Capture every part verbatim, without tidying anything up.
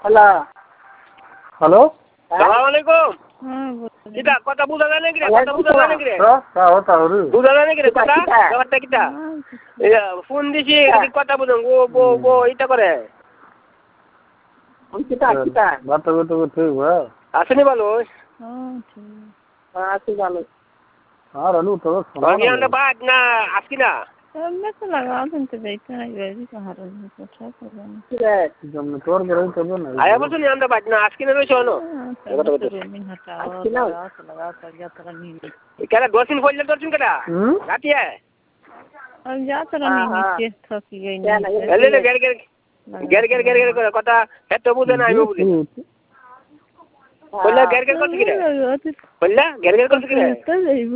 Hello hello সালাম আলাইকুম। হুম কিটা কথা বুঝা যায় নাকি রে? কথা বুঝা যায় নাকি রে? তা হতা হরু বুঝা যায় নাকি রে কথা? ব্যাপারটা কিটা? এই ফোন দিছি কথা বুঝুন গো গো গো এটা করে। কিতা কিতা বাতা বাতা করতে বা আসেনি ভালো? হ্যাঁ ঠিক আছে ভালো আর আলু তো বাকি আমরা বাদ না আজকে না। আমি তো লাগাও কিন্তু বেটা গেছি কাহার কথা বলেন জমনে তোর গরে তো না আয়া বসুন আমরা বাদ না আজকে না রইছো না। কথা বলতে রুমিন হাঁটা লাগাও লাগাও লাগিয়া তারা নিয়ে কেন দশদিন পড়লে দশদিন কেটা? হুম রাতিয়া আমি যা তারা নিয়ে নিচে থাকি গই না এলে লে গের গের গের গের গের গের করে কথা এত বুঝে না আমি বুঝি বললা গের গের করতে কি রে বললা গের গের করতে কি রে তো যাইবো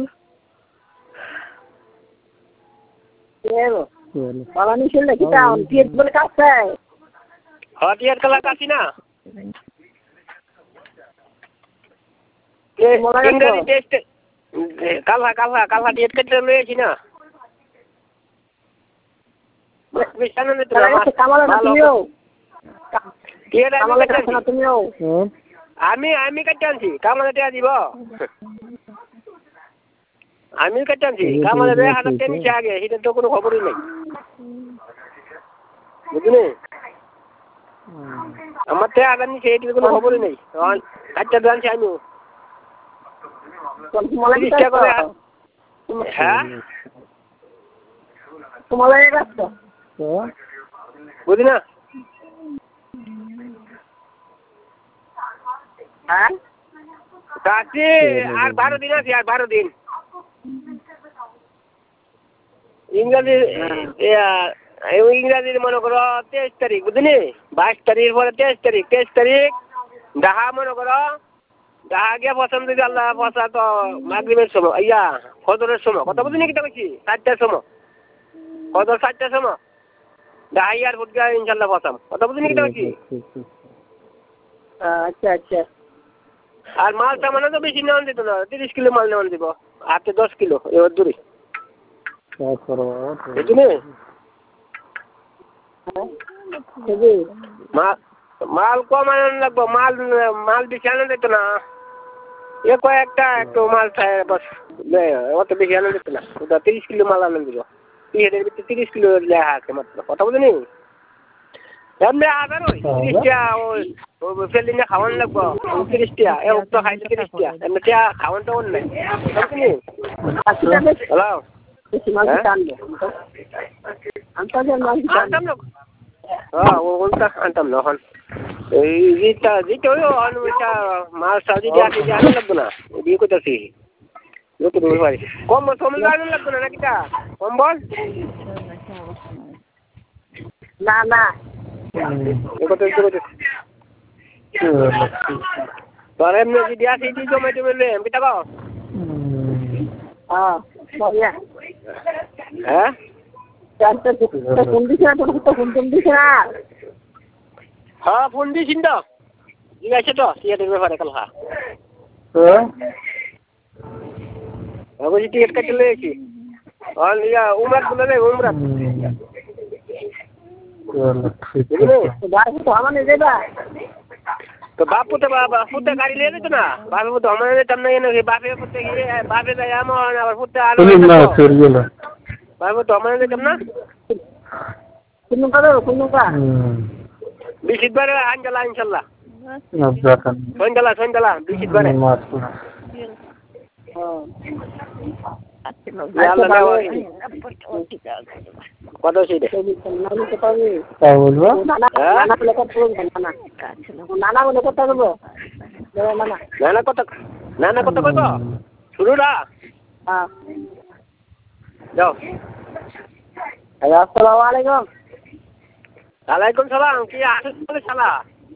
এলো পালানি ছিল কিটা অন্তির বলে কাছে হটিয়ার কলা কাছি না এ ইংরেজি টেস্ট কালহা কালহা কালহা টেস্ট করতে লয়েছি না বিশাল না তো কামালা তুমিও কামালা কামালা তুমিও আমি আমি কাটতে আনছি কামালা তে দিব আমি কাটতে আনছি কামালা রে হাতে নিচে আগে এটা তো কোনো খবরই নাই বুঝলি আমার তে আগে নিচে এটা কোনো খবরই নাই কাটতে আনছি আমি চেষ্টা করে হ্যাঁ তোমার এই রাস্তা বুঝলি না হ্যাঁ কাছে আর বারো দিন আছে আর বারো দিন ইংরাজি ইংরাজির মনে করো তেইশ তারিখ বুঝলি বাইশ তারিখ পরে তেইশ তারিখ তেইশ তারিখ ডাহা মনে করো ডাহা গিয়ে পছন্দ যদি আল্লাহ পয়সা তো মাগরিবের সময় ইয়া ফজরের সময় কথা বুঝলি নাকি বলছি চারটার সময় ফজর চারটার সময় ডাহা ইয়ার ফুট গিয়ে ইনশাল্লাহ পছাম কথা বুঝলি নাকি বলছি আচ্ছা আচ্ছা আর মাল সামানো তো বেশি নেওয়া দিত না তিরিশ কিলো মাল নেওয়া দিব হাতে দশ কিলো এবার দূরে বুঝলি মাল কম আনানো লাগবো মাল মাল বেশি আনা দিত না এ কয়েকটা একটু মাল খায় বস অত বেশি আনা দিত না ওটা তিরিশ কিলো মাল আনা দিব তিরিশের ভিতরে তিরিশ কিলো লেখা আছে মাত্র কথা বুঝলি এমনি হাজার ওই তিরিশ টা ওই ফেলিনে খাওয়ান লাগবো তিরিশ টা এ তো খাইলে তিরিশ টা এমনি টা খাওয়ান তো অন্য নাই বুঝলি হ্যালো আনতাম না হ্যাঁ ওটা আনতাম না এখন এই যেটা যেটা ওই অনুমতা মাল সাজি দিয়ে আসে আনা লাগবো না বিয়ে করতেছি লোকে দূর পারি কম সময় আনা লাগবো না নাকি তা কম বল না না তোর এমনি যদি আসে দিয়ে জমা টমে লে এমনি টাকা হ্যাঁ হ্যাঁ ফোন দিস না তোর তো ফোন টোন দিস না হ্যাঁ ফোন দিয়েছিস তো ঠিক আছে তো টিকিটের ব্যাপারে কাল হ্যাঁ বলছি টিকিট কাটতে লেগেছি আর ইয়া উমরাত বলে রে উমরাত তো বাপ পুতে পুতে গাড়ি লিয়ে যেত না বাপে পুতে আমার যেতাম না এনে বাপে পুতে গিয়ে বাপে যাই আমার আবার পুতে আলো বাপে পুতে আমার যেতাম না কোনো কারো কোনো কা বিশিত বারে আনজালা ইনশাল্লাহ সন্ধ্যালা সন্ধ্যালা বিশিত বারে কত সেটা নানা বলে কথা বলবো নানা কথা নানা কথা কইব শুরু না হ্যাঁ যাও আসসালামু আলাইকুম ওয়ালাইকুম সালাম কি আসিস বলে শালা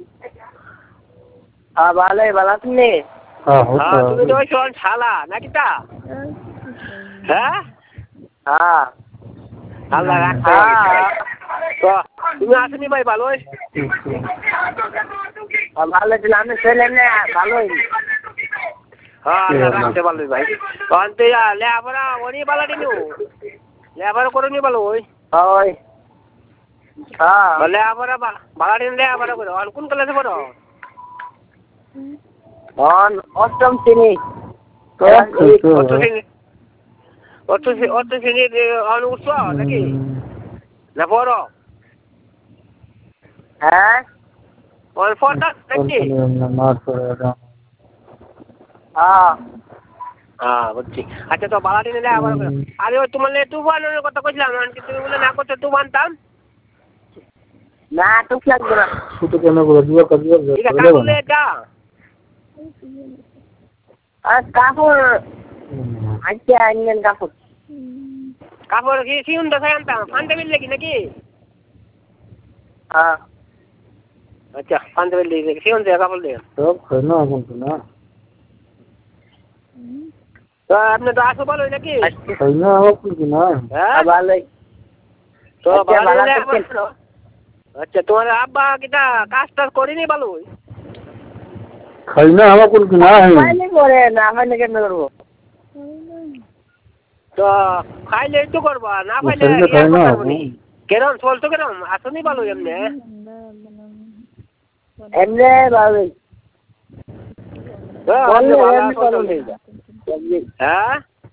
হ্যাঁ ভালো ভালো তুমি হ্যাঁ তুমি তো শোন শালা নাকি তা হ্যাঁ হ্যাঁ আল্লাহ রাখছে তো তুমি আসেনি ভাই ভালোই ভালো ছিল আমি ছেলে এমনি ভালোই হ্যাঁ আল্লাহ রাখছে ভালোই ভাই তখন তুই লেখাপড়া ওরই ভালো দিনু লেখাপড়া করে নি ভালো ওই ওই হ্যাঁ বলে আবার ভাড়া নিলে আবার করে আর কোন ক্লাসে পড়ো অন অষ্টম শ্রেণী অত শ্রেণী অত অত শ্রেণীর অন উচ্চ নাকি না বড় হ্যাঁ অন ফোরটা নাকি হ্যাঁ হ্যাঁ বুঝছি আচ্ছা তো ভাড়াটি নিলে আবার আরে ওই তোমার তুফানের কথা কইছিলাম তুমি বলে না করছো তুফান দাম না টুক লাগবে না ছোট কেন করে দুয়া কাজ এটা কাকুলে এটা আর কাপড় আজকে আনলেন কাপড় কাপড় কি সিউন দশাই আনতাম ফান্ডে মিললে কি নাকি হ্যাঁ আচ্ছা ফান্ডে মিললে সিউন দিয়ে কাপড় দিয়ে সব খাই না এখন তো না তো আপনি তো আসো ভালোই নাকি খাই না এখন কি না হ্যাঁ ভালোই তো আচ্ছা, ভালো ভালো হলে থাকবেন। আচ্ছা তোমার আব্বা কিটা কাজ টাজ করিনি ভালোই খাই না এখন কি না পাইলে করে না পাইলে কেন করবো তো খাইলে তো করবা না খাইলে শরীরে খাই না কেরম চলতো কেরম আসনি ভালো এমনি এমনি ভালোই বললে এমনি ভালো নেই হ্যাঁ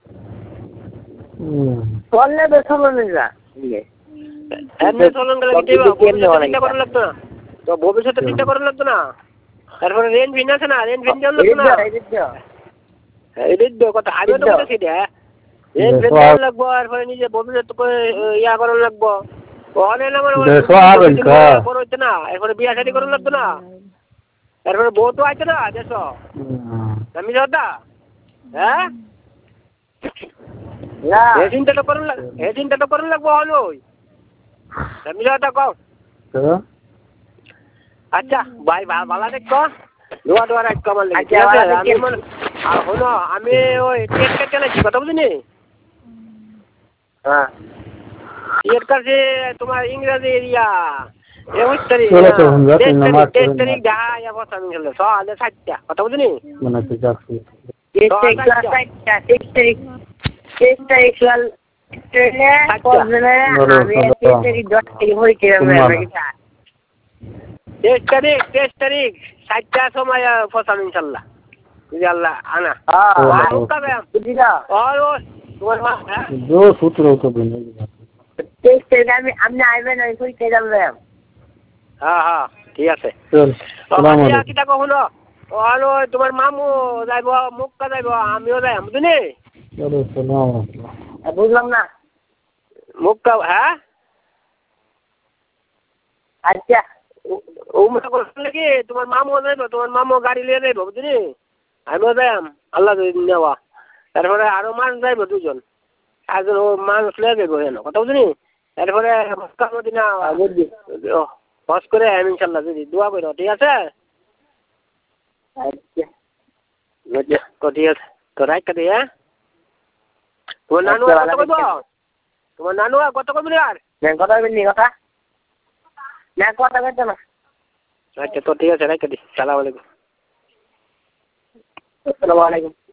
বললে তো ভালো নেই যা এমনি চলন গেলে চিন্তা করার লাগতো না তো ভবিষ্যতে চিন্তা করার লাগতো না তারপরে রেন ভিন আছে না রেন ভিন দেওয়ার লাগতো না এদিক কথা আমিও তো বলেছি রে রেন ভিন দেওয়ার লাগবো এরপরে নিজে ভবিষ্যৎ ইয়া করার লাগবো অনেক আমার বড় হইতে না এরপরে বিয়া শাদি করার লাগতো না এরপরে বউ তো আছে না দেশ আমি দাদা হ্যাঁ এই চিন্তাটা করার এই চিন্তাটা করার লাগবো হলোই আমি দাদা কও আচ্ছা ভাই ভালো দেখো দোয়া দোয়া রাখো আমার লেগে ঠিক আছে আমি মনে আর হলো আমি ওই টিকেট কেটে নাকি কথা বুঝিনি হ্যাঁ টিকেট কাটছে তোমার ইংরেজি এরিয়া একুশ তারিখ চলো তো আমরা তেইশ তারিখ দেখা যাবো আমি চলে সকালে সাতটা কথা বুঝিনি মানে তো যাচ্ছি তেইশ তারিখ তেইশ তারিখ তেইশ তারিখ লাল ট্রেনে পৌঁছলে আমি তেইশ তারিখ দশ তারিখ হয়েছে তেইশ তারিখ তেইশ তারিখ সাতটার সময় ফসাম ইনশাল্লাহ যদি আল্লাহ আনা তোমার মা जो सूत्र होता है তেইশ তারিখ আমি আপনি আইবেন ওই হইতে যাবেন হ্যাঁ হ্যাঁ ঠিক আছে चल सलाम কি তা কখনো হলো তোমার মামু যাইব মুক্কা যাইব আমিও যাই বুঝলি चलो सलाम বুঝলাম না মুক্কা হ্যাঁ আচ্ছা ও মনে করলে কি তোমার মামু যাইব তোমার মামু গাড়ি নিয়ে যাইব বুঝলি আমিও যাইম আল্লাহ যদি নেওয়া তারপরে আরো মানুষ যাইব দুজন একজন ও মানুষ লিয়ে যাইব হেন কথা বুঝলি তারপরে মক্কা মদিনা হজ করে আমি ইনশাল্লাহ যদি দোয়া করো ঠিক আছে আচ্ছা তো ঠিক আছে তো রাইট কাটি হ্যাঁ তোমার নানু কত করব তোমার নানু কত করবি আর কথা বললি কথা না কথা বলতে না আচ্ছা তো ঠিক আছে রাইট কাটি সালাম আলাইকুম আসসালামু আলাইকুম